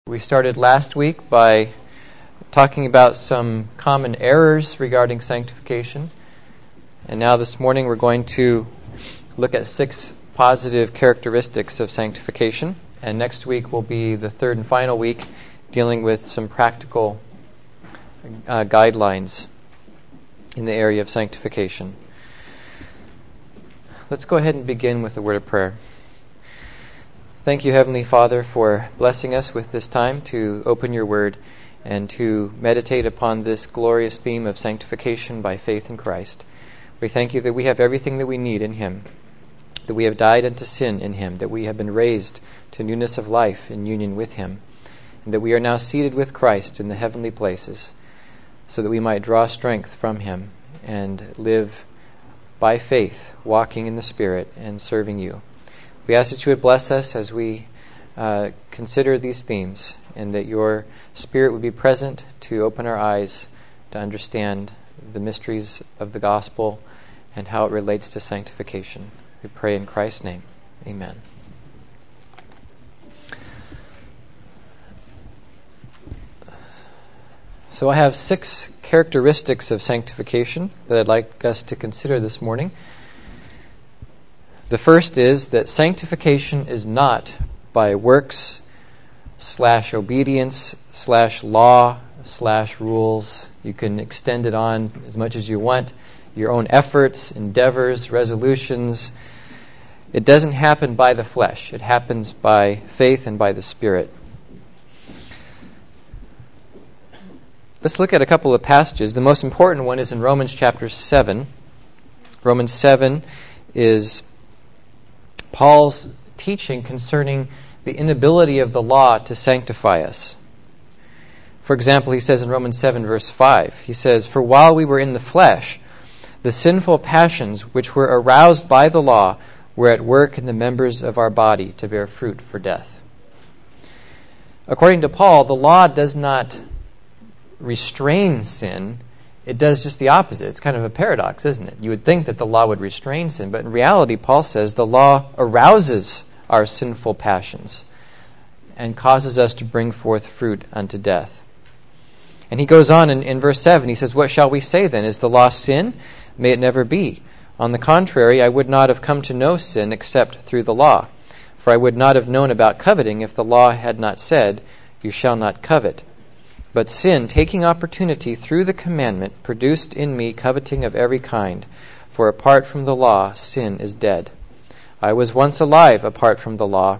We started last week by talking about some common errors regarding sanctification. And now this morning we're going to look at 6 positive characteristics of sanctification. And next week will be the third and final week dealing with some practical guidelines in the area of sanctification. Let's go ahead and begin with a word of prayer. Thank you, Heavenly Father, for blessing us with this time to open your word and to meditate upon this glorious theme of sanctification by faith in Christ. We thank you that we have everything that we need in Him, that we have died unto sin in Him, that we have been raised to newness of life in union with Him, and that we are now seated with Christ in the heavenly places, so that we might draw strength from Him and live by faith, walking in the Spirit and serving you. We ask that you would bless us as we consider these themes, and that your Spirit would be present to open our eyes to understand the mysteries of the gospel and how it relates to sanctification. We pray in Christ's name. Amen. So I have 6 characteristics of sanctification that I'd like us to consider this morning. The first is that sanctification is not by works / obedience / law / rules. You can extend it on as much as you want. Your own efforts, endeavors, resolutions. It doesn't happen by the flesh. It happens by faith and by the Spirit. Let's look at a couple of passages. The most important one is in Romans chapter 7. Romans 7 is Paul's teaching concerning the inability of the law to sanctify us. For example, he says in Romans 7 verse 5, he says, "For while we were in the flesh, the sinful passions which were aroused by the law were at work in the members of our body to bear fruit for death." According to Paul, the law does not restrain sin. It does just the opposite. It's kind of a paradox, isn't it? You would think that the law would restrain sin, but in reality, Paul says the law arouses our sinful passions and causes us to bring forth fruit unto death. And he goes on in verse 7, he says, "What shall we say then? Is the law sin? May it never be. On the contrary, I would not have come to know sin except through the law. For I would not have known about coveting if the law had not said, 'You shall not covet.' But sin, taking opportunity through the commandment, produced in me coveting of every kind. For apart from the law, sin is dead. I was once alive apart from the law.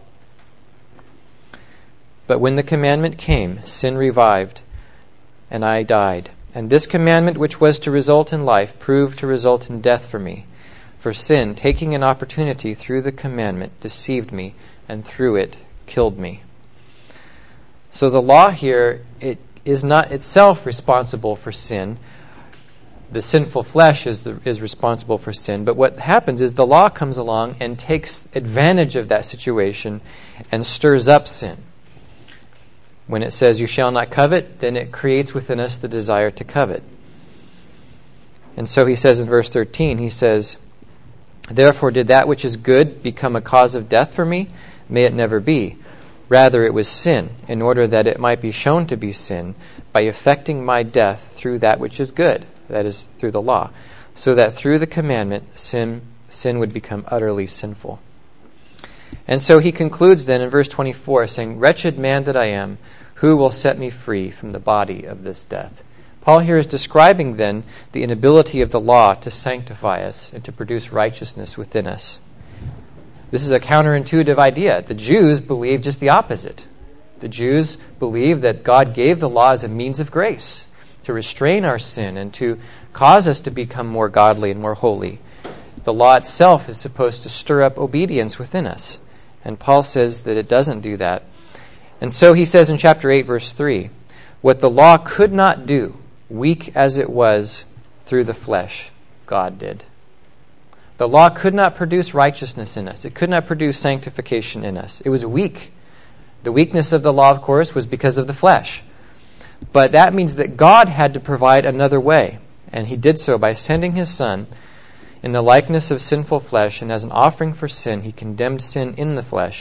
But when the commandment came, sin revived, and I died. And this commandment, which was to result in life, proved to result in death for me. For sin, taking an opportunity through the commandment, deceived me, and through it killed me." So the law here, it is not itself responsible for sin. The sinful flesh is responsible for sin. But what happens is the law comes along and takes advantage of that situation and stirs up sin. When it says, "You shall not covet," then it creates within us the desire to covet. And so he says in verse 13, he says, "Therefore did that which is good become a cause of death for me? May it never be. Rather, it was sin, in order that it might be shown to be sin, by effecting my death through that which is good," that is, through the law, "so that through the commandment sin would become utterly sinful." And so he concludes then in verse 24, saying, "Wretched man that I am, who will set me free from the body of this death?" Paul here is describing then the inability of the law to sanctify us and to produce righteousness within us. This is a counterintuitive idea. The Jews believed just the opposite. The Jews believed that God gave the law as a means of grace to restrain our sin and to cause us to become more godly and more holy. The law itself is supposed to stir up obedience within us. And Paul says that it doesn't do that. And so he says in chapter 8, verse 3, "What the law could not do, weak as it was through the flesh, God did." The law could not produce righteousness in us. It could not produce sanctification in us. It was weak. The weakness of the law, of course, was because of the flesh. But that means that God had to provide another way. And He did so by sending His Son in the likeness of sinful flesh. And as an offering for sin, He condemned sin in the flesh,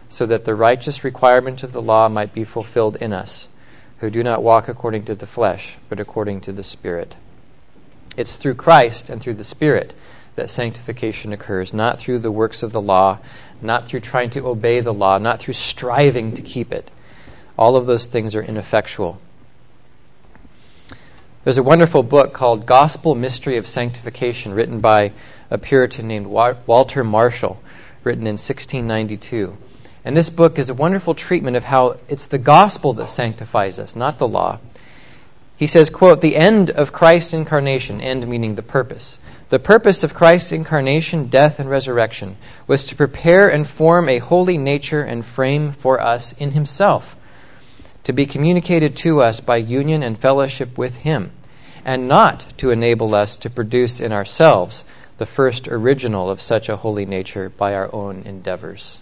so that the righteous requirement of the law might be fulfilled in us, who do not walk according to the flesh, but according to the Spirit. It's through Christ and through the Spirit that sanctification occurs, not through the works of the law, not through trying to obey the law, not through striving to keep it. All of those things are ineffectual. There's a wonderful book called Gospel Mystery of Sanctification, written by a Puritan named Walter Marshall, written in 1692. And this book is a wonderful treatment of how it's the gospel that sanctifies us, not the law. He says, quote, "The end of Christ's incarnation," end meaning the purpose. "The purpose of Christ's incarnation, death, and resurrection was to prepare and form a holy nature and frame for us in himself, to be communicated to us by union and fellowship with him, and not to enable us to produce in ourselves the first original of such a holy nature by our own endeavors."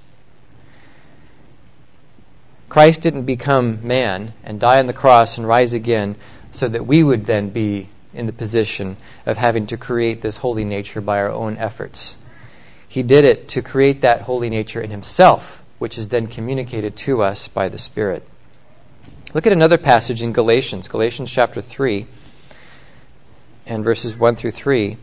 Christ didn't become man and die on the cross and rise again so that we would then be in the position of having to create this holy nature by our own efforts. He did it to create that holy nature in himself, which is then communicated to us by the Spirit. Look at another passage in Galatians chapter 3 and verses 1 through 3.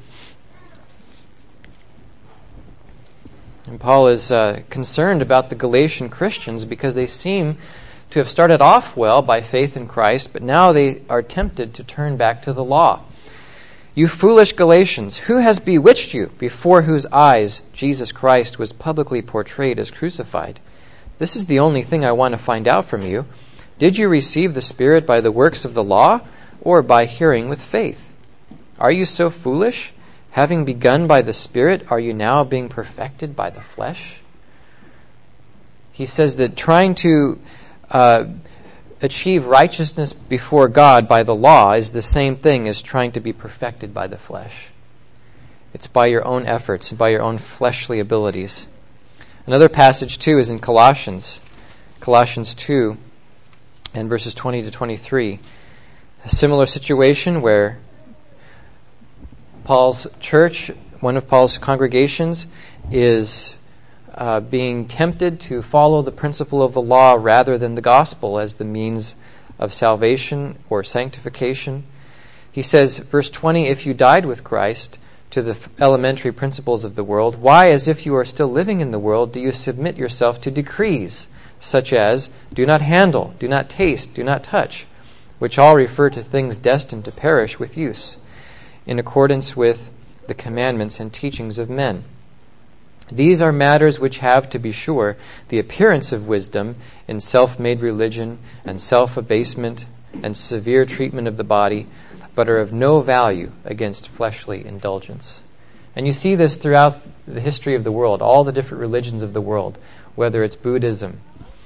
And Paul is concerned about the Galatian Christians because they seem to have started off well by faith in Christ, but now they are tempted to turn back to the law. "You foolish Galatians, who has bewitched you, before whose eyes Jesus Christ was publicly portrayed as crucified? This is the only thing I want to find out from you. Did you receive the Spirit by the works of the law, or by hearing with faith? Are you so foolish? Having begun by the Spirit, are you now being perfected by the flesh?" He says that trying to achieve righteousness before God by the law is the same thing as trying to be perfected by the flesh. It's by your own efforts and by your own fleshly abilities. Another passage, too, is in Colossians 2 and verses 20 to 23. A similar situation where Paul's church, one of Paul's congregations, is being tempted to follow the principle of the law rather than the gospel as the means of salvation or sanctification. He says, verse 20, "If you died with Christ to the elementary principles of the world, why, as if you are still living in the world, do you submit yourself to decrees such as, do not handle, do not taste, do not touch, which all refer to things destined to perish with use, in accordance with the commandments and teachings of men? These are matters which have, to be sure, the appearance of wisdom in self-made religion and self-abasement and severe treatment of the body, but are of no value against fleshly indulgence." And you see this throughout the history of the world, all the different religions of the world, whether it's Buddhism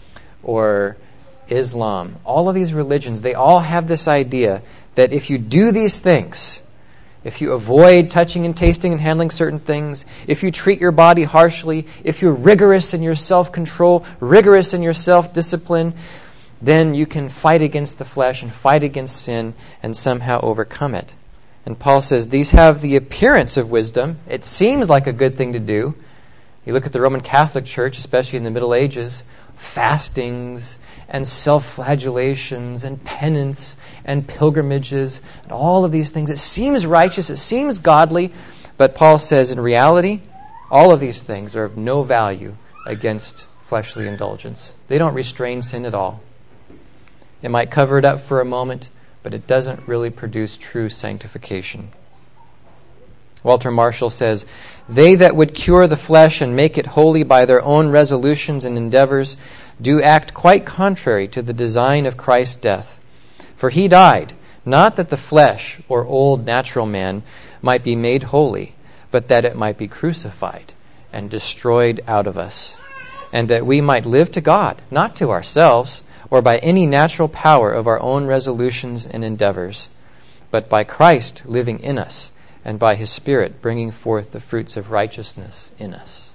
or Islam. All of these religions, they all have this idea that if you do these things, if you avoid touching and tasting and handling certain things, if you treat your body harshly, if you're rigorous in your self-control, rigorous in your self-discipline, then you can fight against the flesh and fight against sin and somehow overcome it. And Paul says these have the appearance of wisdom. It seems like a good thing to do. You look at the Roman Catholic Church, especially in the Middle Ages, fastings and self-flagellations and penance and pilgrimages and all of these things. It seems righteous, it seems godly, but Paul says in reality, all of these things are of no value against fleshly indulgence. They don't restrain sin at all. It might cover it up for a moment, but it doesn't really produce true sanctification. Walter Marshall says, "They that would cure the flesh and make it holy by their own resolutions and endeavors do act quite contrary to the design of Christ's death. For he died, not that the flesh or old natural man might be made holy, but that it might be crucified and destroyed out of us, and that we might live to God, not to ourselves, or by any natural power of our own resolutions and endeavors, but by Christ living in us, and by his Spirit bringing forth the fruits of righteousness in us."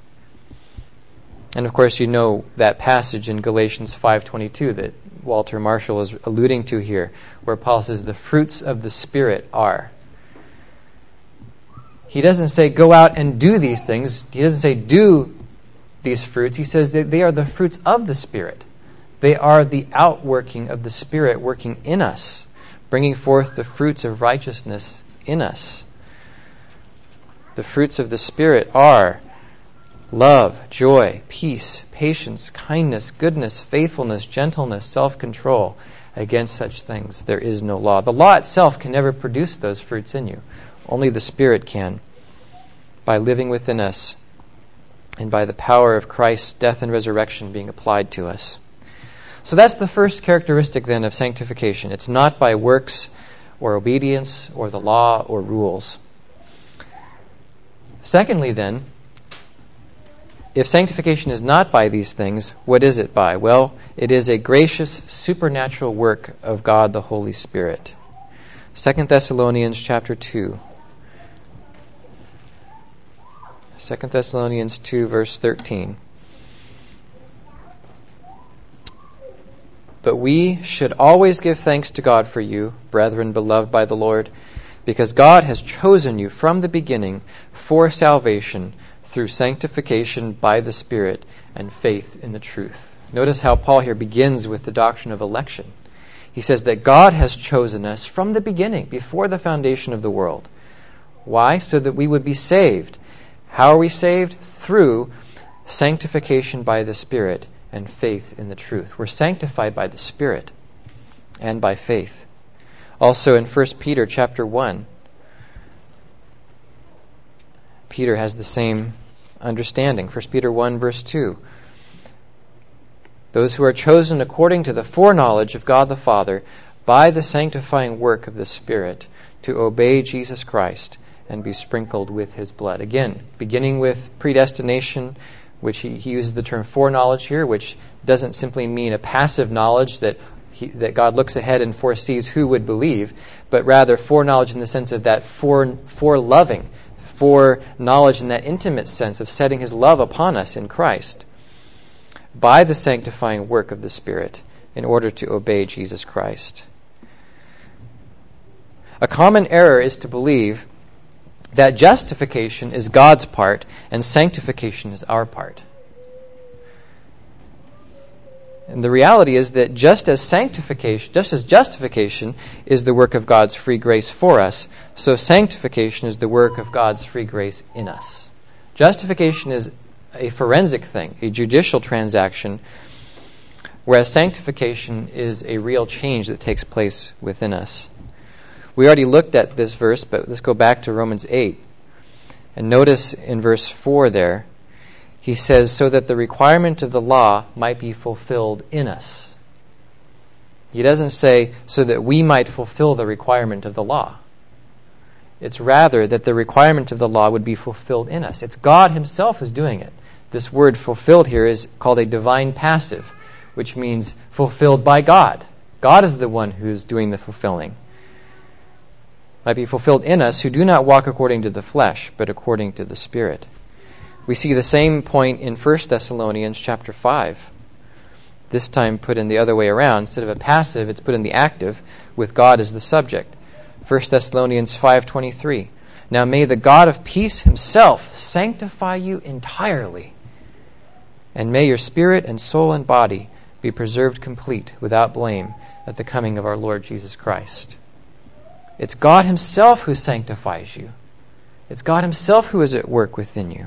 And of course you know that passage in Galatians 5:22 that Walter Marshall is alluding to here, where Paul says the fruits of the Spirit are. He doesn't say go out and do these things. He doesn't say do these fruits, he says that they are the fruits of the Spirit. They are the outworking of the Spirit working in us, bringing forth the fruits of righteousness in us. The fruits of the Spirit are love, joy, peace, patience, kindness, goodness, faithfulness, gentleness, self-control. Against such things there is no law. The law itself can never produce those fruits in you. Only the Spirit can, by living within us and by the power of Christ's death and resurrection being applied to us. So that's the first characteristic then of sanctification. It's not by works or obedience or the law or rules. Secondly then, if sanctification is not by these things, what is it by? Well, it is a gracious, supernatural work of God the Holy Spirit. 2 Thessalonians chapter 2. 2 Thessalonians 2, verse 13. But we should always give thanks to God for you, brethren beloved by the Lord, because God has chosen you from the beginning for salvation through sanctification by the Spirit and faith in the truth. Notice how Paul here begins with the doctrine of election. He says that God has chosen us from the beginning, before the foundation of the world. Why? So that we would be saved. How are we saved? Through sanctification by the Spirit and faith in the truth. We're sanctified by the Spirit and by faith. Also in 1 Peter chapter 1, Peter has the same understanding. 1 Peter 1, verse 2. Those who are chosen according to the foreknowledge of God the Father by the sanctifying work of the Spirit to obey Jesus Christ and be sprinkled with his blood. Again, beginning with predestination, which he uses the term foreknowledge here, which doesn't simply mean a passive knowledge that God looks ahead and foresees who would believe, but rather foreknowledge in the sense of that foreloving, foreknowledge in that intimate sense of setting his love upon us in Christ by the sanctifying work of the Spirit in order to obey Jesus Christ. A common error is to believe that justification is God's part and sanctification is our part. And the reality is that just as justification is the work of God's free grace for us, so sanctification is the work of God's free grace in us. Justification is a forensic thing, a judicial transaction, whereas sanctification is a real change that takes place within us. We already looked at this verse, but let's go back to Romans 8. And notice in verse 4 there, he says, so that the requirement of the law might be fulfilled in us. He doesn't say, so that we might fulfill the requirement of the law. It's rather that the requirement of the law would be fulfilled in us. It's God himself who's doing it. This word fulfilled here is called a divine passive, which means fulfilled by God. God is the one who's doing the fulfilling. Might be fulfilled in us who do not walk according to the flesh, but according to the Spirit. We see the same point in 1 Thessalonians chapter 5. This time put in the other way around. Instead of a passive, it's put in the active, with God as the subject. 1 Thessalonians 5:23. Now may the God of peace himself sanctify you entirely, and may your spirit and soul and body be preserved complete, without blame, at the coming of our Lord Jesus Christ. It's God himself who sanctifies you. It's God himself who is at work within you.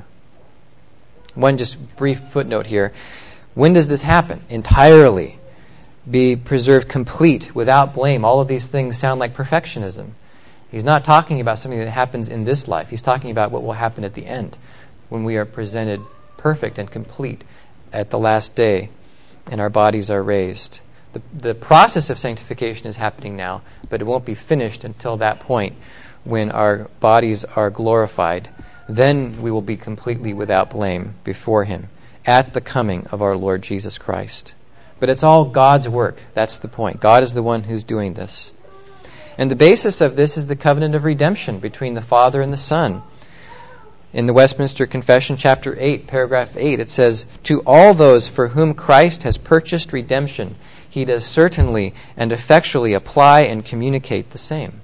One just brief footnote here. When does this happen? Entirely. Be preserved complete, without blame. All of these things sound like perfectionism. He's not talking about something that happens in this life. He's talking about what will happen at the end, when we are presented perfect and complete at the last day and our bodies are raised. The process of sanctification is happening now, but it won't be finished until that point when our bodies are glorified. Then we will be completely without blame before him at the coming of our Lord Jesus Christ. But it's all God's work. That's the point. God is the one who's doing this. And the basis of this is the covenant of redemption between the Father and the Son. In the Westminster Confession, chapter 8, paragraph 8, it says, to all those for whom Christ has purchased redemption, he does certainly and effectually apply and communicate the same.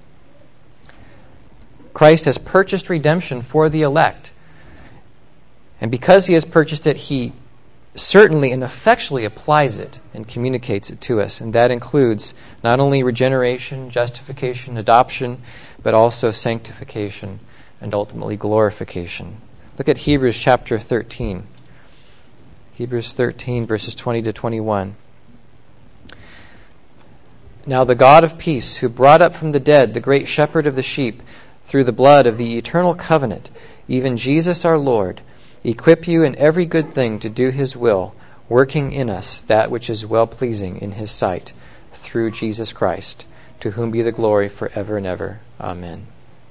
Christ has purchased redemption for the elect. And because he has purchased it, he certainly and effectually applies it and communicates it to us. And that includes not only regeneration, justification, adoption, but also sanctification and ultimately glorification. Look at Hebrews chapter 13. Hebrews 13, verses 20 to 21. Now the God of peace, who brought up from the dead the great shepherd of the sheep through the blood of the eternal covenant, even Jesus our Lord, equip you in every good thing to do his will, working in us that which is well-pleasing in his sight, through Jesus Christ, to whom be the glory forever and ever. Amen.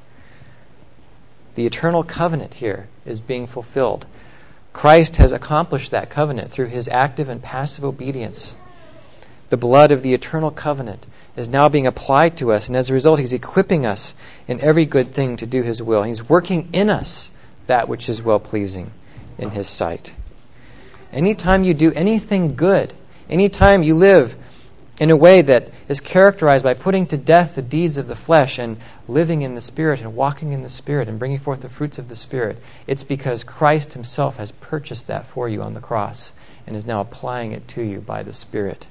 The eternal covenant here is being fulfilled. Christ has accomplished that covenant through his active and passive obedience. The blood of the eternal covenant is now being applied to us, and as a result, he's equipping us in every good thing to do his will. He's working in us that which is well-pleasing in his sight. Anytime you do anything good, anytime you live in a way that is characterized by putting to death the deeds of the flesh and living in the Spirit and walking in the Spirit and bringing forth the fruits of the Spirit, it's because Christ himself has purchased that for you on the cross and is now applying it to you by the Spirit.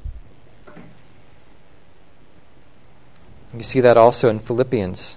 You see that also in Philippians.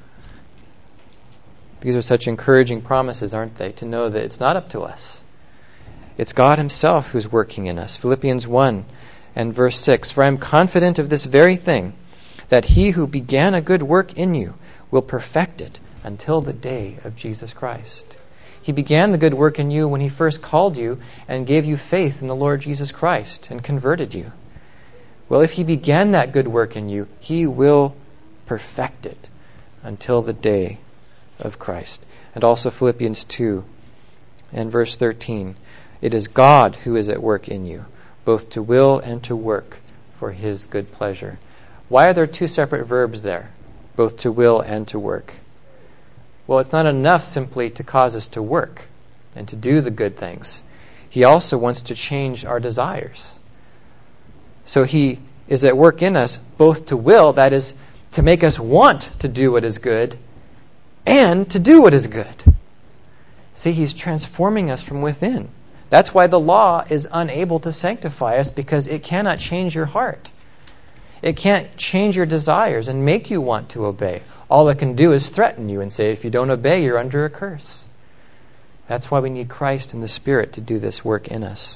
These are such encouraging promises, aren't they? To know that it's not up to us. It's God himself who's working in us. Philippians 1 and verse 6. For I am confident of this very thing, that he who began a good work in you will perfect it until the day of Jesus Christ. He began the good work in you when he first called you and gave you faith in the Lord Jesus Christ and converted you. Well, if he began that good work in you, he will perfect it until the day of Christ. And also Philippians 2 and verse 13. It is God who is at work in you, both to will and to work for his good pleasure. Why are there two separate verbs there, both to will and to work? Well, it's not enough simply to cause us to work and to do the good things. He also wants to change our desires. So he is at work in us both to will, that is, to make us want to do what is good, and to do what is good. See, he's transforming us from within. That's why the law is unable to sanctify us, because it cannot change your heart. It can't change your desires and make you want to obey. All it can do is threaten you and say, if you don't obey, you're under a curse. That's why we need Christ and the Spirit to do this work in us.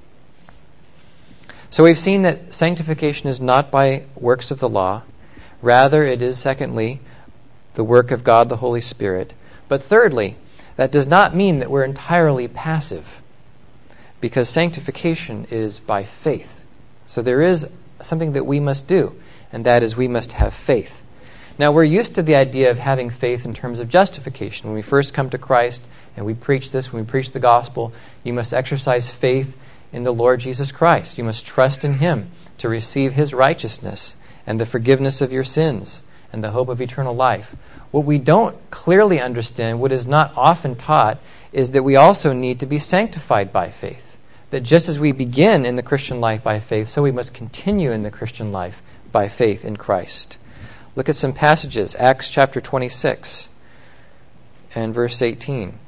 So we've seen that sanctification is not by works of the law. Rather, it is, secondly, the work of God the Holy Spirit. But thirdly, that does not mean that we're entirely passive, because sanctification is by faith. So there is something that we must do, and that is we must have faith. Now, we're used to the idea of having faith in terms of justification. When we first come to Christ, and we preach this, when we preach the gospel, you must exercise faith in the Lord Jesus Christ. You must trust in him to receive his righteousness and the forgiveness of your sins and the hope of eternal life. What we don't clearly understand, what is not often taught, is that we also need to be sanctified by faith. That just as we begin in the Christian life by faith, so we must continue in the Christian life by faith in Christ. Look at some passages. Acts chapter 26 and verse 18.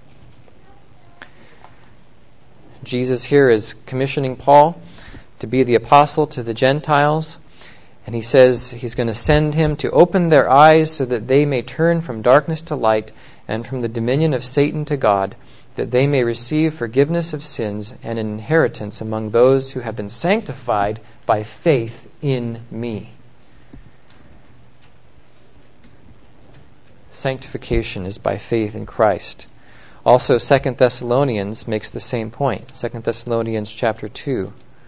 Jesus here is commissioning Paul to be the apostle to the Gentiles. And he says he's going to send him to open their eyes so that they may turn from darkness to light and from the dominion of Satan to God, that they may receive forgiveness of sins and an inheritance among those who have been sanctified by faith in me. Sanctification is by faith in Christ. Also, 2 Thessalonians makes the same point. 2 Thessalonians chapter 2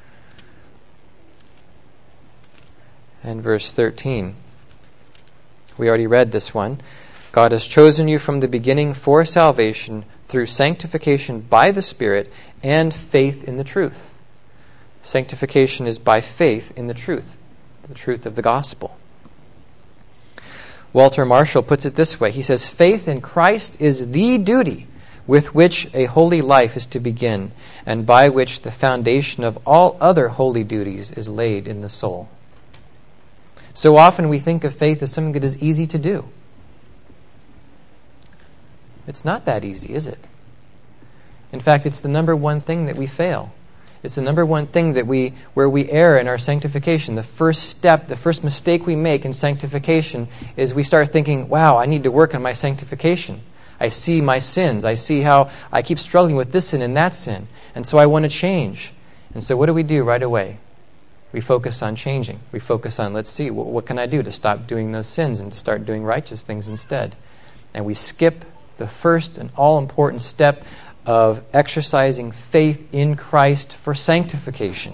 and verse 13. We already read this one. God has chosen you from the beginning for salvation through sanctification by the Spirit and faith in the truth. Sanctification is by faith in the truth of the gospel. Walter Marshall puts it this way. He says, faith in Christ is the duty with which a holy life is to begin, and by which the foundation of all other holy duties is laid in the soul. So often we think of faith as something that is easy to do. It's not that easy, is it? In fact, it's the number one thing that we fail. It's the number one thing where we err in our sanctification. The first step, the first mistake we make in sanctification is we start thinking, wow, I need to work on my sanctification. I see my sins. I see how I keep struggling with this sin and that sin. And so I want to change. And so what do we do right away? We focus on changing. We focus on, let's see, what can I do to stop doing those sins and to start doing righteous things instead? And we skip the first and all-important step of exercising faith in Christ for sanctification.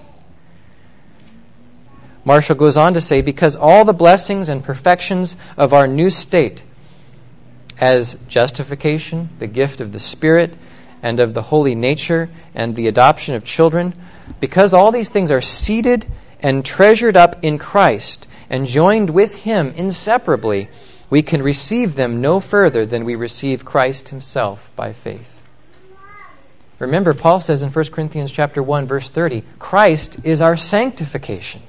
Marshall goes on to say, because all the blessings and perfections of our new state, as justification, the gift of the Spirit, and of the holy nature, and the adoption of children, because all these things are seated and treasured up in Christ, and joined with Him inseparably, we can receive them no further than we receive Christ Himself by faith. Remember, Paul says in 1 Corinthians chapter 1, verse 30, Christ is our sanctification.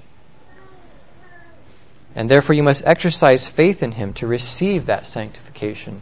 And therefore you must exercise faith in Him to receive that sanctification.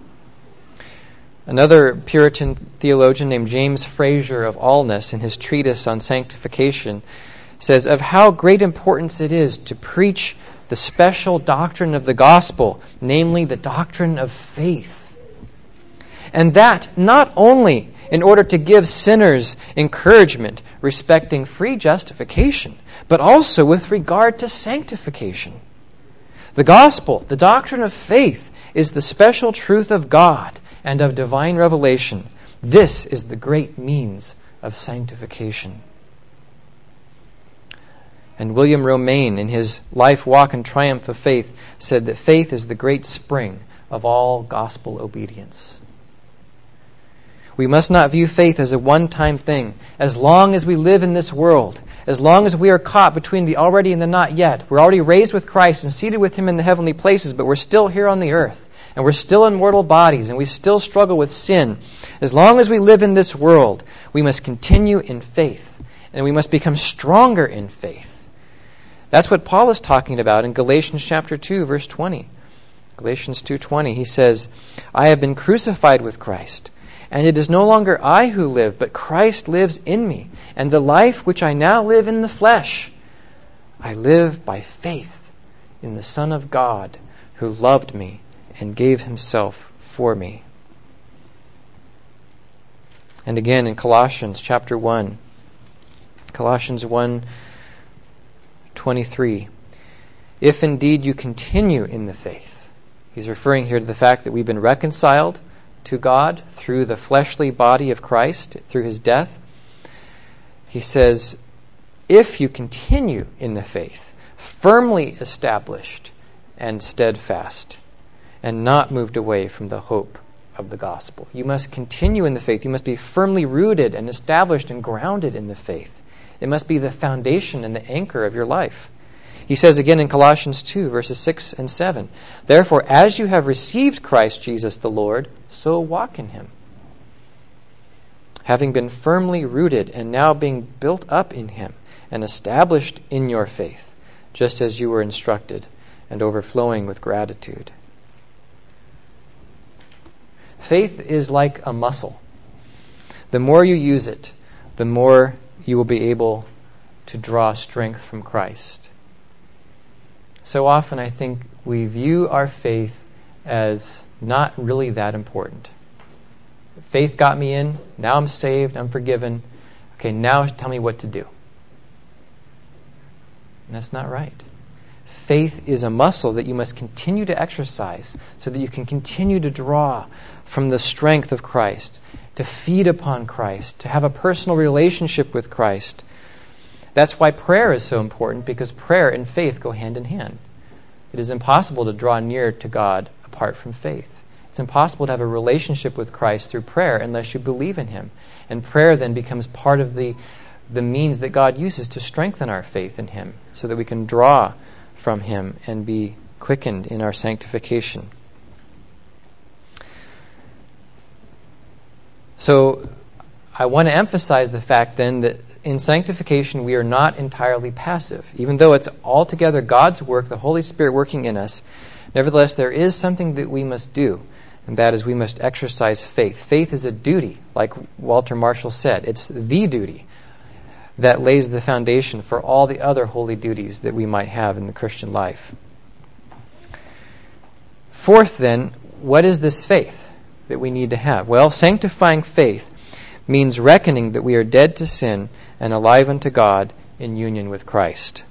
Another Puritan theologian named James Fraser of Alness, in his treatise on sanctification, says, of how great importance it is to preach the special doctrine of the gospel, namely the doctrine of faith. And that not only in order to give sinners encouragement respecting free justification, but also with regard to sanctification. The gospel, the doctrine of faith, is the special truth of God and of divine revelation. This is the great means of sanctification. And William Romaine, in his Life, Walk, and Triumph of Faith, said that faith is the great spring of all gospel obedience. We must not view faith as a one-time thing. As long as we live in this world, as long as we are caught between the already and the not yet, we're already raised with Christ and seated with Him in the heavenly places, but we're still here on the earth, and we're still in mortal bodies, and we still struggle with sin. As long as we live in this world, we must continue in faith, and we must become stronger in faith. That's what Paul is talking about in Galatians chapter 2, verse 20. Galatians 2:20, he says, I have been crucified with Christ, and it is no longer I who live, but Christ lives in me. And the life which I now live in the flesh, I live by faith in the Son of God, who loved me and gave Himself for me. And again in Colossians chapter 1, Colossians 1:23, if indeed you continue in the faith. He's referring here to the fact that we've been reconciled to God through the fleshly body of Christ, through His death. He says, if you continue in the faith, firmly established and steadfast, and not moved away from the hope of the gospel. You must continue in the faith. You must be firmly rooted and established and grounded in the faith. It must be the foundation and the anchor of your life. He says again in Colossians 2, verses 6 and 7, therefore, as you have received Christ Jesus the Lord, so walk in Him, having been firmly rooted and now being built up in Him and established in your faith, just as you were instructed, and overflowing with gratitude. Faith is like a muscle. The more you use it, the more you will be able to draw strength from Christ. So often I think we view our faith as not really that important. Faith got me in, now I'm saved, I'm forgiven. Okay, now tell me what to do. And that's not right. Faith is a muscle that you must continue to exercise so that you can continue to draw from the strength of Christ, to feed upon Christ, to have a personal relationship with Christ. That's why prayer is so important, because prayer and faith go hand in hand. It is impossible to draw near to God apart from faith. It's impossible to have a relationship with Christ through prayer unless you believe in Him. And prayer then becomes part of the means that God uses to strengthen our faith in Him so that we can draw from Him and be quickened in our sanctification. So I want to emphasize the fact then that in sanctification we are not entirely passive. Even though it's altogether God's work, the Holy Spirit working in us, nevertheless there is something that we must do and that is we must exercise faith. Faith is a duty, like Walter Marshall said. It's the duty that lays the foundation for all the other holy duties that we might have in the Christian life. Fourth, then, what is this faith that we need to have? Well, sanctifying faith means reckoning that we are dead to sin and alive unto God in union with Christ.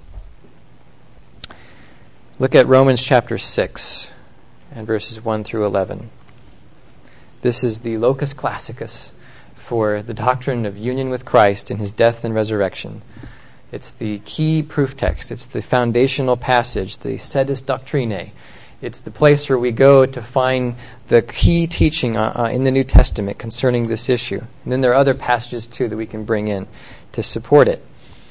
Look at Romans chapter 6 and verses 1 through 11. This is the locus classicus for the doctrine of union with Christ in his death and resurrection. It's the key proof text. It's the foundational passage, the sedis doctrinae. It's the place where we go to find the key teaching in the New Testament concerning this issue. And then there are other passages, too, that we can bring in to support it.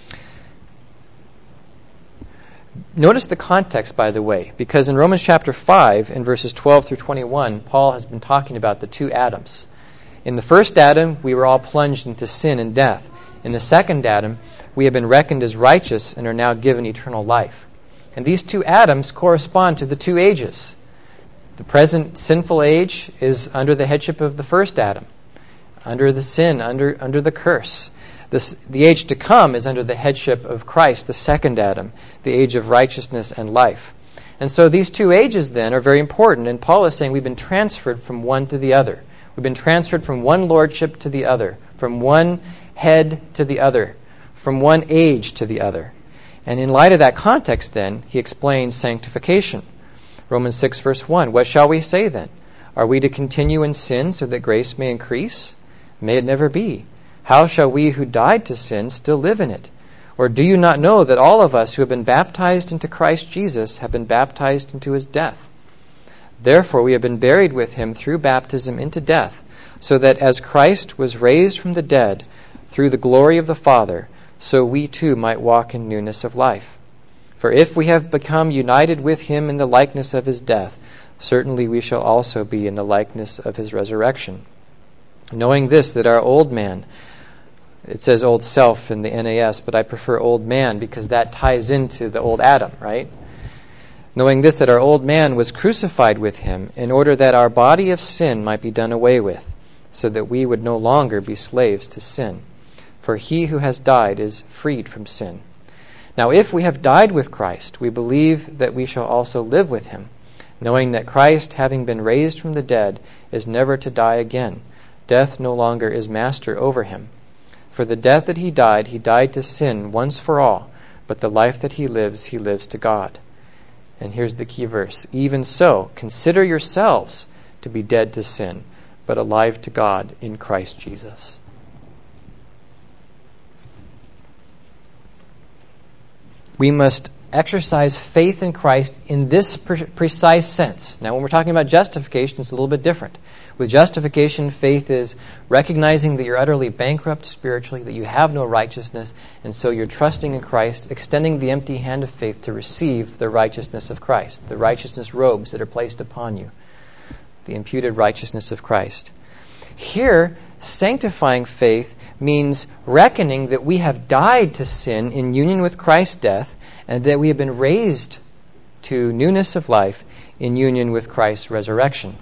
Notice the context, by the way, because in Romans chapter 5, in verses 12 through 21, Paul has been talking about the two Adams. In the first Adam, we were all plunged into sin and death. In the second Adam, we have been reckoned as righteous and are now given eternal life. And these two Adams correspond to the two ages. The present sinful age is under the headship of the first Adam, under the sin, under the curse. The age to come is under the headship of Christ, the second Adam, the age of righteousness and life. And so these two ages then are very important, and Paul is saying we've been transferred from one to the other. We've been transferred from one lordship to the other, from one head to the other, from one age to the other. And in light of that context then, he explains sanctification. Romans 6 verse 1, what shall we say then? Are we to continue in sin so that grace may increase? May it never be. How shall we who died to sin still live in it? Or do you not know that all of us who have been baptized into Christ Jesus have been baptized into his death? Therefore we have been buried with him through baptism into death, so that as Christ was raised from the dead through the glory of the Father, so we too might walk in newness of life. For if we have become united with him in the likeness of his death, certainly we shall also be in the likeness of his resurrection. Knowing this, that our old man, it says old self in the NAS, but I prefer old man because that ties into the old Adam, right? Knowing this, that our old man was crucified with him in order that our body of sin might be done away with, so that we would no longer be slaves to sin. For he who has died is freed from sin. Now if we have died with Christ, we believe that we shall also live with him, knowing that Christ, having been raised from the dead, is never to die again. Death no longer is master over him. For the death that he died to sin once for all, but the life that he lives to God. And here's the key verse. Even so, consider yourselves to be dead to sin, but alive to God in Christ Jesus. We must exercise faith in Christ in this precise sense. Now, when we're talking about justification, it's a little bit different. With justification, faith is recognizing that you're utterly bankrupt spiritually, that you have no righteousness, and so you're trusting in Christ, extending the empty hand of faith to receive the righteousness of Christ, the righteousness robes that are placed upon you, the imputed righteousness of Christ. Here, sanctifying faith means reckoning that we have died to sin in union with Christ's death, and that we have been raised to newness of life in union with Christ's resurrection.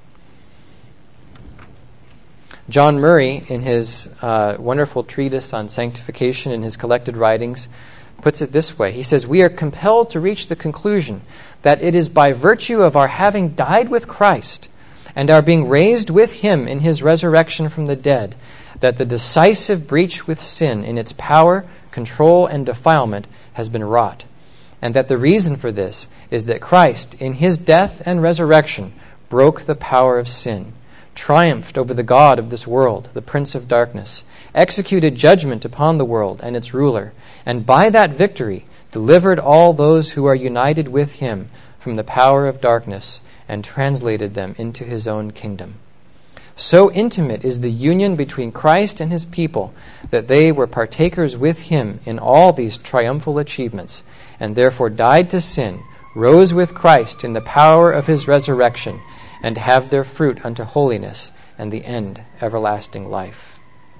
John Murray, in his wonderful treatise on sanctification in his collected writings, puts it this way. He says, we are compelled to reach the conclusion that it is by virtue of our having died with Christ and our being raised with him in his resurrection from the dead that the decisive breach with sin in its power, control, and defilement has been wrought, and that the reason for this is that Christ, in his death and resurrection, broke the power of sin, triumphed over the god of this world, the prince of darkness, executed judgment upon the world and its ruler, and by that victory delivered all those who are united with him from the power of darkness and translated them into his own kingdom. So intimate is the union between Christ and his people that they were partakers with him in all these triumphal achievements, and therefore died to sin, rose with Christ in the power of his resurrection, and have their fruit unto holiness, and the end everlasting life.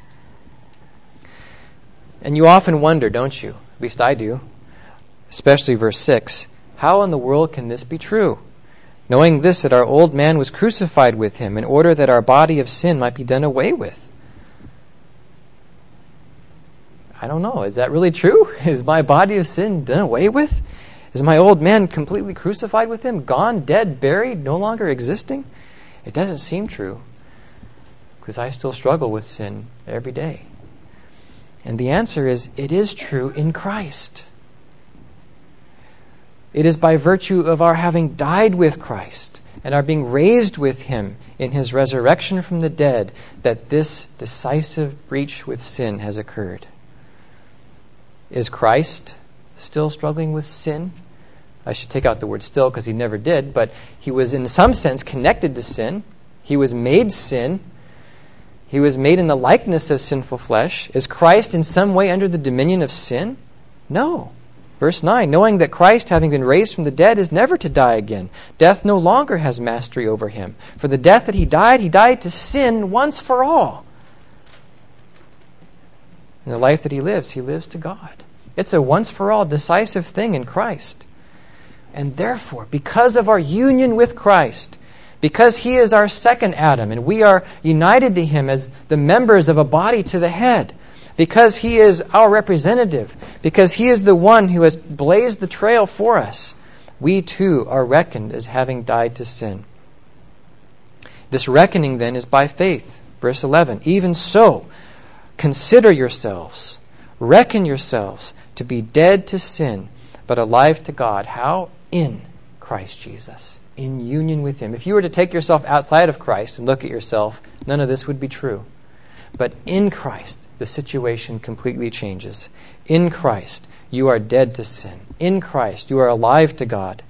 And you often wonder, don't you? At least I do. Especially verse 6. How in the world can this be true? knowing this, that our old man was crucified with him, in order that our body of sin might be done away with. I don't know. Is that really true? Is my body of sin done away with? Is my old man completely crucified with him, gone, dead, buried, no longer existing? It doesn't seem true, because I still struggle with sin every day. And the answer is, it is true in Christ. It is by virtue of our having died with Christ and our being raised with him in his resurrection from the dead that this decisive breach with sin has occurred. Is Christ still struggling with sin? I should take out the word still because he never did, but he was in some sense connected to sin. He was made sin. He was made in the likeness of sinful flesh. Is Christ in some way under the dominion of sin? No. Verse 9, knowing that Christ, having been raised from the dead, is never to die again. Death no longer has mastery over him. For the death that he died to sin once for all. In the life that he lives to God. It's a once-for-all decisive thing in Christ. And therefore, because of our union with Christ, because he is our second Adam, and we are united to him as the members of a body to the head, because he is our representative, because he is the one who has blazed the trail for us, we too are reckoned as having died to sin. This reckoning then is by faith. Verse 11, even so, consider yourselves, reckon yourselves to be dead to sin, but alive to God. How? In Christ Jesus. In union with him. If you were to take yourself outside of Christ and look at yourself, none of this would be true. But in Christ, the situation completely changes. In Christ, you are dead to sin. In Christ, you are alive to God.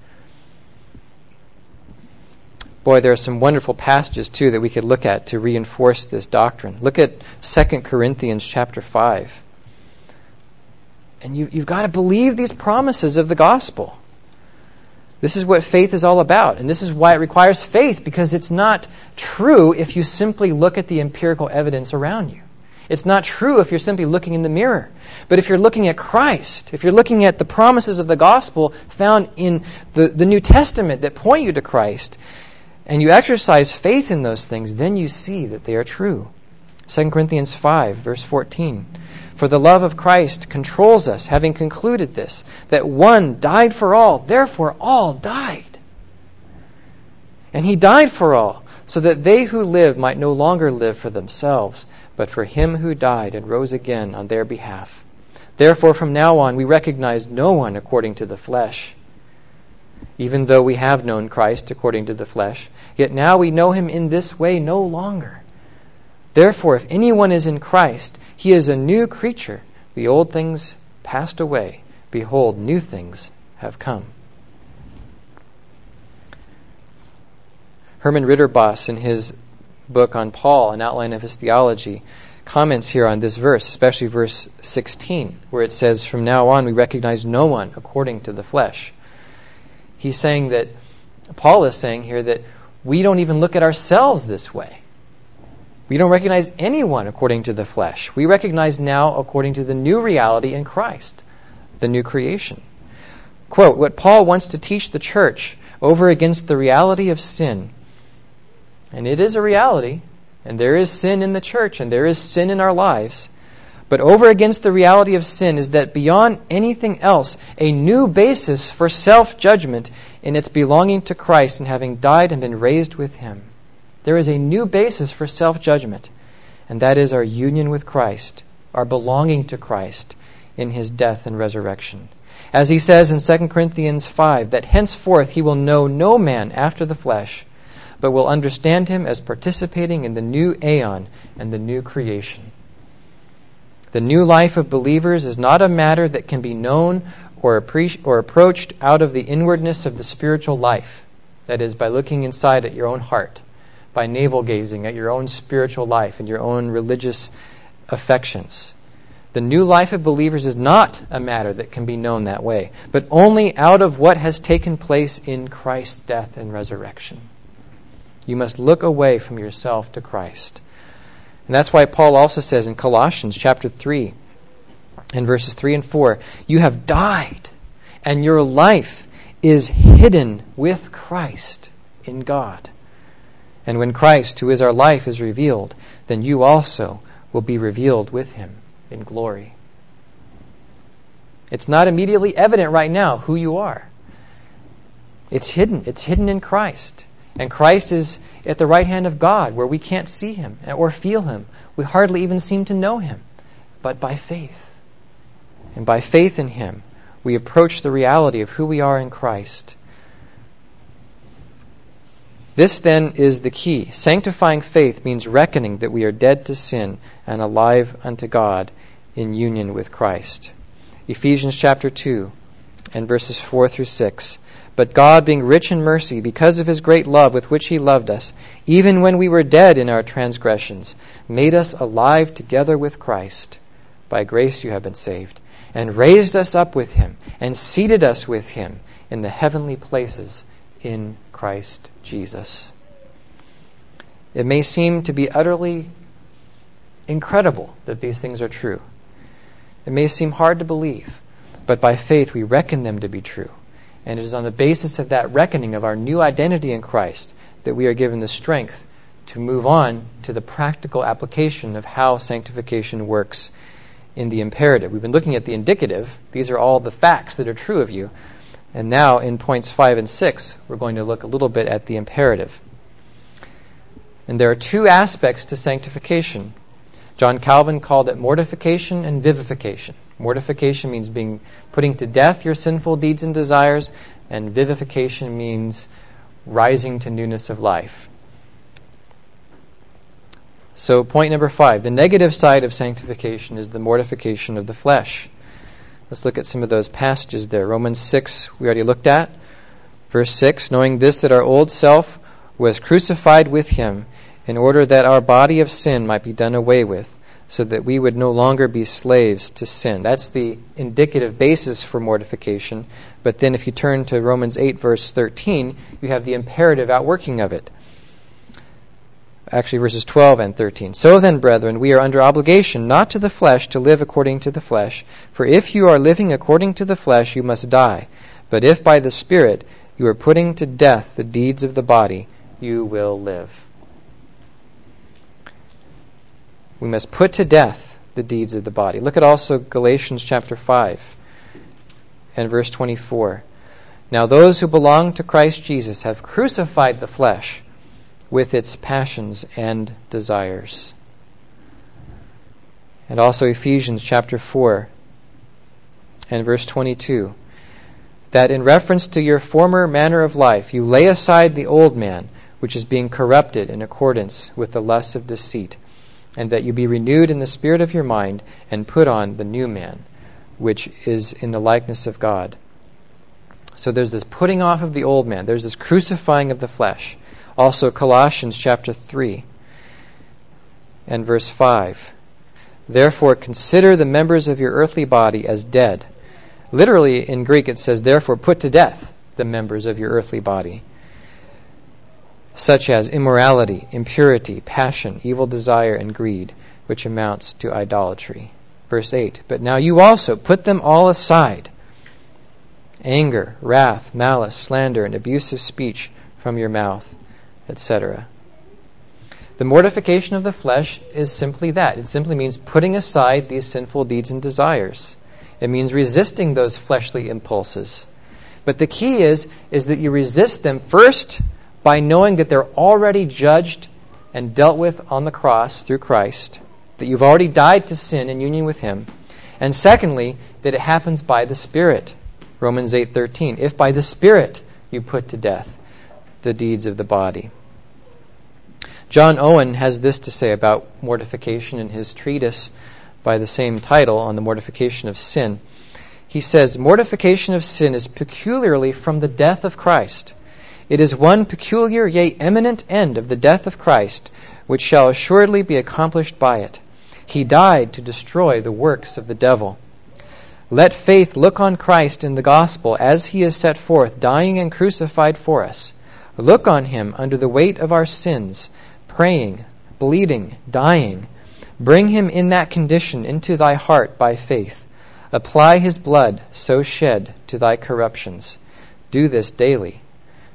Boy, there are some wonderful passages, too, that we could look at to reinforce this doctrine. Look at 2 Corinthians chapter 5. And you've got to believe these promises of the gospel. This is what faith is all about. And this is why it requires faith, because it's not true if you simply look at the empirical evidence around you. It's not true if you're simply looking in the mirror. But if you're looking at Christ, if you're looking at the promises of the gospel found in the New Testament that point you to Christ, and you exercise faith in those things, then you see that they are true. 2 Corinthians 5, verse 14. For the love of Christ controls us, having concluded this, that one died for all, therefore all died. And he died for all, so that they who live might no longer live for themselves, but for him who died and rose again on their behalf. Therefore from now on we recognize no one according to the flesh. Even though we have known Christ according to the flesh, yet now we know him in this way no longer. Therefore, if anyone is in Christ, he is a new creature. The old things passed away. Behold, new things have come. Herman Ritterboss, in his book on Paul, An Outline of His Theology, comments here on this verse, especially verse 16, where it says, from now on we recognize no one according to the flesh. He's saying that, Paul is saying here that we don't even look at ourselves this way. We don't recognize anyone according to the flesh. We recognize now according to the new reality in Christ, the new creation. Quote, what Paul wants to teach the church over against the reality of sin, and it is a reality, and there is sin in the church, and there is sin in our lives, but over against the reality of sin is that beyond anything else, a new basis for self-judgment in its belonging to Christ and having died and been raised with him. There is a new basis for self-judgment, and that is our union with Christ, our belonging to Christ in his death and resurrection. As he says in 2 Corinthians 5, that henceforth he will know no man after the flesh, but will understand him as participating in the new aeon and the new creation. The new life of believers is not a matter that can be known or approached out of the inwardness of the spiritual life, that is, by looking inside at your own heart, by navel-gazing at your own spiritual life and your own religious affections. The new life of believers is not a matter that can be known that way, but only out of what has taken place in Christ's death and resurrection. You must look away from yourself to Christ. And that's why Paul also says in Colossians chapter 3 and verses 3 and 4, you have died, and your life is hidden with Christ in God. And when Christ, who is our life, is revealed, then you also will be revealed with him in glory. It's not immediately evident right now who you are. It's hidden. It's hidden in Christ. And Christ is at the right hand of God, where we can't see him or feel him. We hardly even seem to know him. But by faith, and by faith in him, we approach the reality of who we are in Christ. This then is the key. Sanctifying faith means reckoning that we are dead to sin and alive unto God in union with Christ. Ephesians chapter 2 and verses 4 through 6. But God, being rich in mercy, because of his great love with which he loved us, even when we were dead in our transgressions, made us alive together with Christ. By grace you have been saved, and raised us up with him, and seated us with him in the heavenly places in Christ Jesus. It may seem to be utterly incredible that these things are true. It may seem hard to believe, but by faith we reckon them to be true. And it is on the basis of that reckoning of our new identity in Christ that we are given the strength to move on to the practical application of how sanctification works in the imperative. We've been looking at the indicative. These are all the facts that are true of you. And now in points 5 and 6, we're going to look a little bit at the imperative. And there are two aspects to sanctification. John Calvin called it mortification and vivification. Mortification means putting to death your sinful deeds and desires, and vivification means rising to newness of life. So point number 5, the negative side of sanctification is the mortification of the flesh. Let's look at some of those passages there. Romans 6, we already looked at. Verse 6, knowing this, that our old self was crucified with him, in order that our body of sin might be done away with, so that we would no longer be slaves to sin. That's the indicative basis for mortification. But then if you turn to Romans 8, verse 13, you have the imperative outworking of it. Actually, verses 12 and 13. So then, brethren, we are under obligation, not to the flesh, to live according to the flesh. For if you are living according to the flesh, you must die. But if by the Spirit you are putting to death the deeds of the body, you will live. We must put to death the deeds of the body. Look at also Galatians chapter 5 and verse 24. Now those who belong to Christ Jesus have crucified the flesh with its passions and desires. And also Ephesians chapter 4 and verse 22. That in reference to your former manner of life, you lay aside the old man, which is being corrupted in accordance with the lusts of deceit, and that you be renewed in the spirit of your mind, and put on the new man, which is in the likeness of God. So there's this putting off of the old man. There's this crucifying of the flesh. Also Colossians chapter 3 and verse 5. Therefore consider the members of your earthly body as dead. Literally in Greek it says, therefore put to death the members of your earthly body, such as immorality, impurity, passion, evil desire, and greed, which amounts to idolatry. Verse 8, but now you also put them all aside. Anger, wrath, malice, slander, and abusive speech from your mouth, etc. The mortification of the flesh is simply that. It simply means putting aside these sinful deeds and desires. It means resisting those fleshly impulses. But the key is that you resist them first by knowing that they're already judged and dealt with on the cross through Christ, that you've already died to sin in union with him. And secondly, that it happens by the Spirit. Romans 8:13. If by the Spirit you put to death the deeds of the body. John Owen has this to say about mortification in his treatise by the same title on the mortification of sin. He says, mortification of sin is peculiarly from the death of Christ. It is one peculiar, yea, eminent end of the death of Christ, which shall assuredly be accomplished by it. He died to destroy the works of the devil. Let faith look on Christ in the gospel as he is set forth, dying and crucified for us. Look on him under the weight of our sins, praying, bleeding, dying. Bring him in that condition into thy heart by faith. Apply his blood so shed to thy corruptions. Do this daily.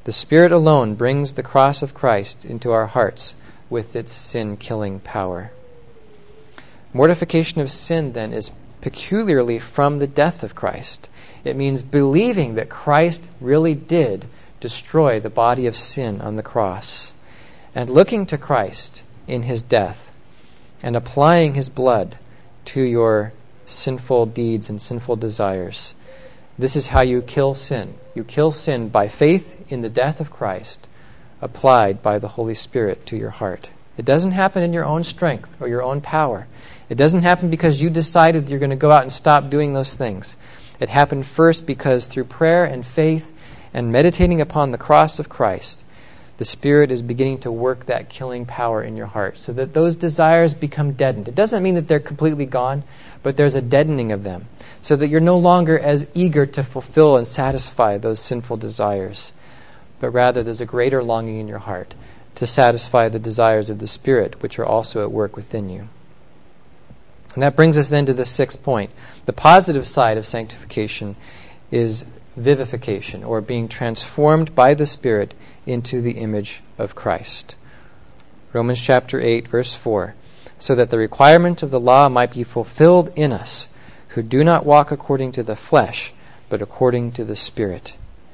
The Spirit alone brings the cross of Christ into our hearts with its sin-killing power. Mortification of sin, then, is peculiarly from the death of Christ. It means believing that Christ really did destroy the body of sin on the cross, and looking to Christ in his death and applying his blood to your sinful deeds and sinful desires. This is how you kill sin. You kill sin by faith in the death of Christ, applied by the Holy Spirit to your heart. It doesn't happen in your own strength or your own power. It doesn't happen because you decided you're going to go out and stop doing those things. It happened first because through prayer and faith and meditating upon the cross of Christ, the Spirit is beginning to work that killing power in your heart so that those desires become deadened. It doesn't mean that they're completely gone, but there's a deadening of them so that you're no longer as eager to fulfill and satisfy those sinful desires, but rather there's a greater longing in your heart to satisfy the desires of the Spirit, which are also at work within you. And that brings us then to the sixth point. The positive side of sanctification is vivification, or being transformed by the Spirit into the image of Christ. Romans chapter 8, verse 4. So that the requirement of the law might be fulfilled in us, who do not walk according to the flesh, but according to the Spirit.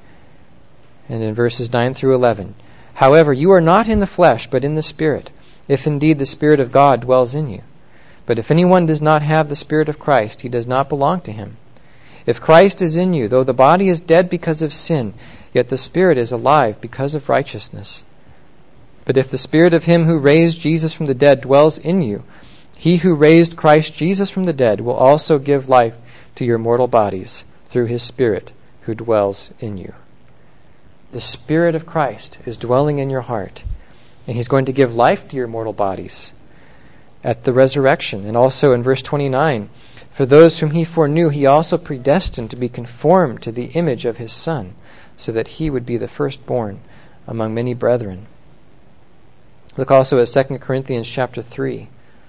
And in verses 9 through 11. However, you are not in the flesh, but in the Spirit, if indeed the Spirit of God dwells in you. But if anyone does not have the Spirit of Christ, he does not belong to him. If Christ is in you, though the body is dead because of sin, yet the Spirit is alive because of righteousness. But if the Spirit of him who raised Jesus from the dead dwells in you, he who raised Christ Jesus from the dead will also give life to your mortal bodies through his Spirit who dwells in you. The Spirit of Christ is dwelling in your heart, and he's going to give life to your mortal bodies at the resurrection. And also in verse 29, for those whom he foreknew, he also predestined to be conformed to the image of his Son, so that he would be the firstborn among many brethren. Look also at 2 Corinthians chapter 3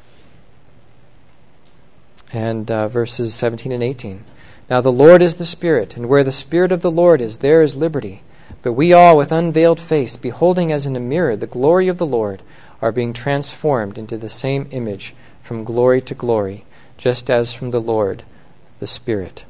and verses 17 and 18. Now the Lord is the Spirit, and where the Spirit of the Lord is, there is liberty. But we all, with unveiled face, beholding as in a mirror the glory of the Lord, are being transformed into the same image from glory to glory, just as from the Lord, the Spirit.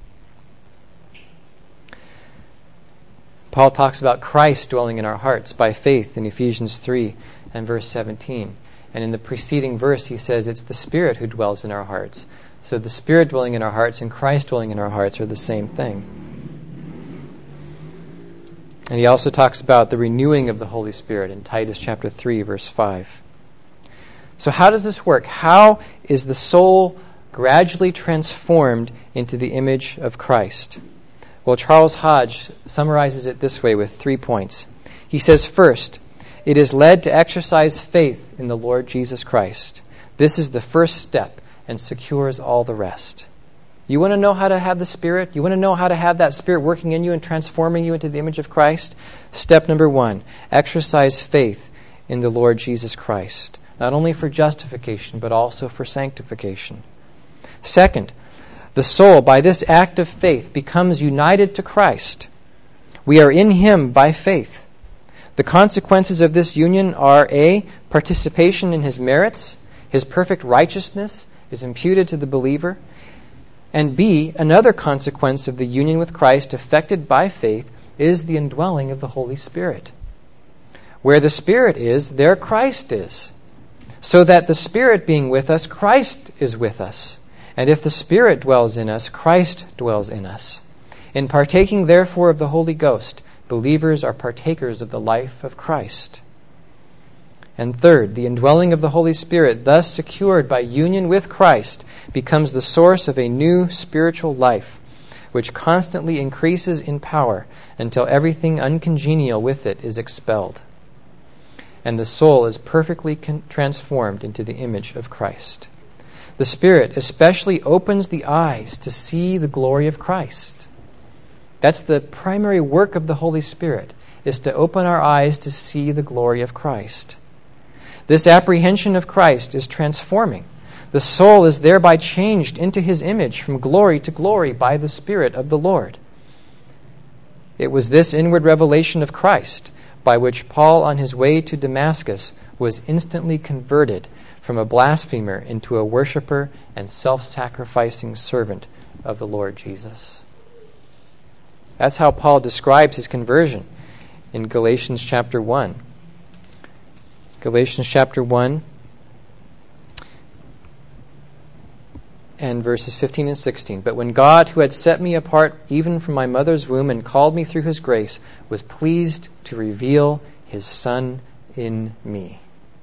Paul talks about Christ dwelling in our hearts by faith in Ephesians 3 and verse 17. And in the preceding verse he says it's the Spirit who dwells in our hearts. So the Spirit dwelling in our hearts and Christ dwelling in our hearts are the same thing. And he also talks about the renewing of the Holy Spirit in Titus chapter 3, verse 5. So how does this work? How is the soul gradually transformed into the image of Christ? Well, Charles Hodge summarizes it this way with 3 points. He says, first, it is led to exercise faith in the Lord Jesus Christ. This is the first step and secures all the rest. You want to know how to have the Spirit? You want to know how to have that Spirit working in you and transforming you into the image of Christ? Step number 1, exercise faith in the Lord Jesus Christ, not only for justification, but also for sanctification. Second, the soul, by this act of faith, becomes united to Christ. We are in him by faith. The consequences of this union are A, participation in his merits. His perfect righteousness is imputed to the believer. And B, another consequence of the union with Christ effected by faith is the indwelling of the Holy Spirit. Where the Spirit is, there Christ is. So that the Spirit being with us, Christ is with us. And if the Spirit dwells in us, Christ dwells in us. In partaking, therefore, of the Holy Ghost, believers are partakers of the life of Christ. And third, the indwelling of the Holy Spirit, thus secured by union with Christ, becomes the source of a new spiritual life, which constantly increases in power until everything uncongenial with it is expelled. And the soul is perfectly transformed into the image of Christ. The Spirit especially opens the eyes to see the glory of Christ. That's the primary work of the Holy Spirit, is to open our eyes to see the glory of Christ. This apprehension of Christ is transforming. The soul is thereby changed into his image from glory to glory by the Spirit of the Lord. It was this inward revelation of Christ by which Paul on his way to Damascus was instantly converted from a blasphemer into a worshiper and self-sacrificing servant of the Lord Jesus. That's how Paul describes his conversion in Galatians chapter 1. Galatians chapter 1 and verses 15 and 16. But when God, who had set me apart even from my mother's womb and called me through his grace, was pleased to reveal his Son in me.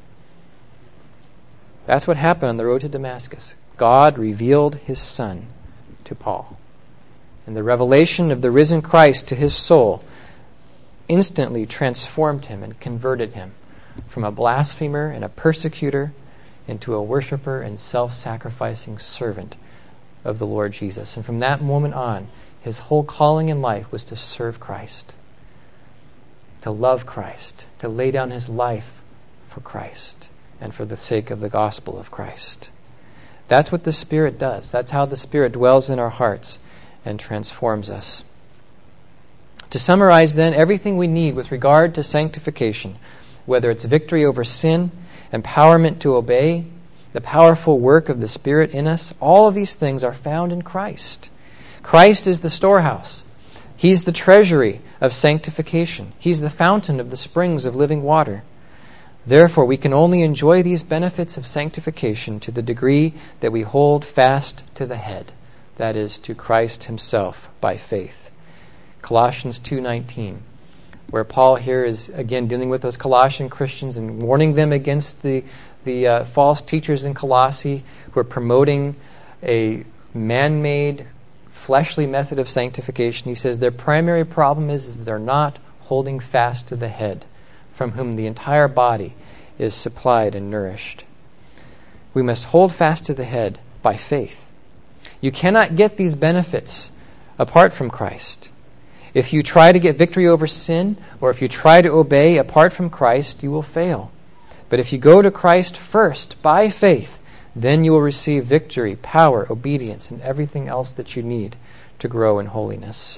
That's what happened on the road to Damascus. God revealed his Son to Paul. And the revelation of the risen Christ to his soul instantly transformed him and converted him from a blasphemer and a persecutor into a worshiper and self-sacrificing servant of the Lord Jesus. And from that moment on, his whole calling in life was to serve Christ, to love Christ, to lay down his life for Christ and for the sake of the gospel of Christ. That's what the Spirit does. That's how the Spirit dwells in our hearts and transforms us. To summarize then, everything we need with regard to sanctification, whether it's victory over sin, empowerment to obey, the powerful work of the Spirit in us, all of these things are found in Christ. Christ is the storehouse. He's the treasury of sanctification. He's the fountain of the springs of living water. Therefore, we can only enjoy these benefits of sanctification to the degree that we hold fast to the head, that is, to Christ himself by faith. Colossians 2:19, where Paul here is again dealing with those Colossian Christians and warning them against the false teachers in Colossae who are promoting a man-made, fleshly method of sanctification. He says their primary problem is they're not holding fast to the head, from whom the entire body is supplied and nourished. We must hold fast to the head by faith. You cannot get these benefits apart from Christ. If you try to get victory over sin, or if you try to obey apart from Christ, you will fail. But if you go to Christ first by faith, then you will receive victory, power, obedience, and everything else that you need to grow in holiness.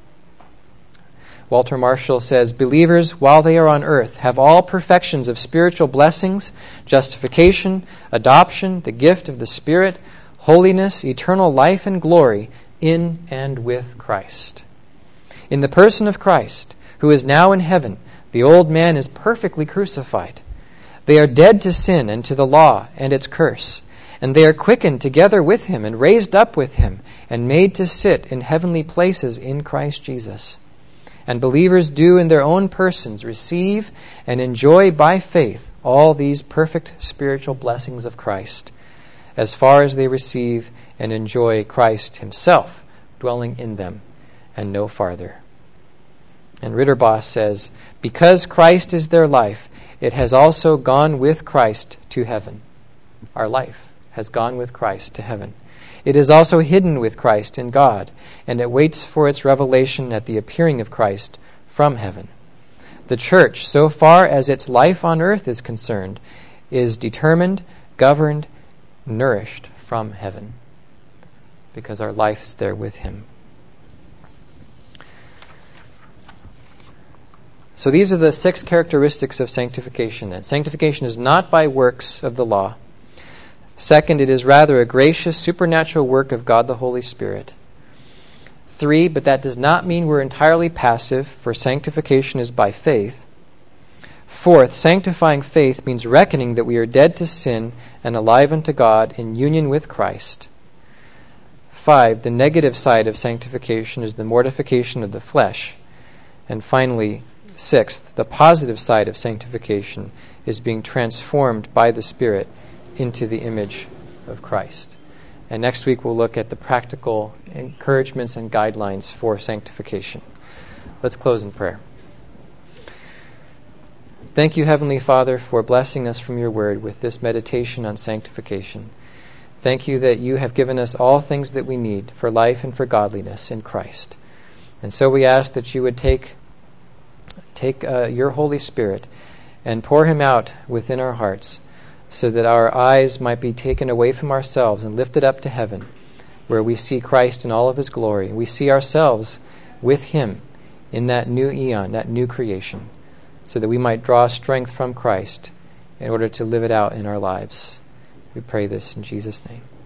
Walter Marshall says, believers, while they are on earth, have all perfections of spiritual blessings, justification, adoption, the gift of the Spirit, holiness, eternal life, and glory in and with Christ. In the person of Christ, who is now in heaven, the old man is perfectly crucified. They are dead to sin and to the law and its curse, and they are quickened together with him and raised up with him and made to sit in heavenly places in Christ Jesus. And believers do in their own persons receive and enjoy by faith all these perfect spiritual blessings of Christ, as far as they receive and enjoy Christ himself dwelling in them, and no farther. And Ritterboss says, because Christ is their life, it has also gone with Christ to heaven. Our life has gone with Christ to heaven. It is also hidden with Christ in God, and it waits for its revelation at the appearing of Christ from heaven. The church, so far as its life on earth is concerned, is determined, governed, nourished from heaven, because our life is there with him. So these are the 6 characteristics of sanctification then. Sanctification is not by works of the law. Second, it is rather a gracious supernatural work of God the Holy Spirit. 3, but that does not mean we're entirely passive, for sanctification is by faith. 4th, sanctifying faith means reckoning that we are dead to sin and alive unto God in union with Christ. 5, the negative side of sanctification is the mortification of the flesh. And finally, 6th, the positive side of sanctification is being transformed by the Spirit into the image of Christ. And next week we'll look at the practical encouragements and guidelines for sanctification. Let's close in prayer. Thank you, Heavenly Father, for blessing us from your word with this meditation on sanctification. Thank you that you have given us all things that we need for life and for godliness in Christ. And so we ask that you would take your Holy Spirit and pour him out within our hearts, so that our eyes might be taken away from ourselves and lifted up to heaven, where we see Christ in all of his glory. We see ourselves with him in that new eon, that new creation, so that we might draw strength from Christ in order to live it out in our lives. We pray this in Jesus' name.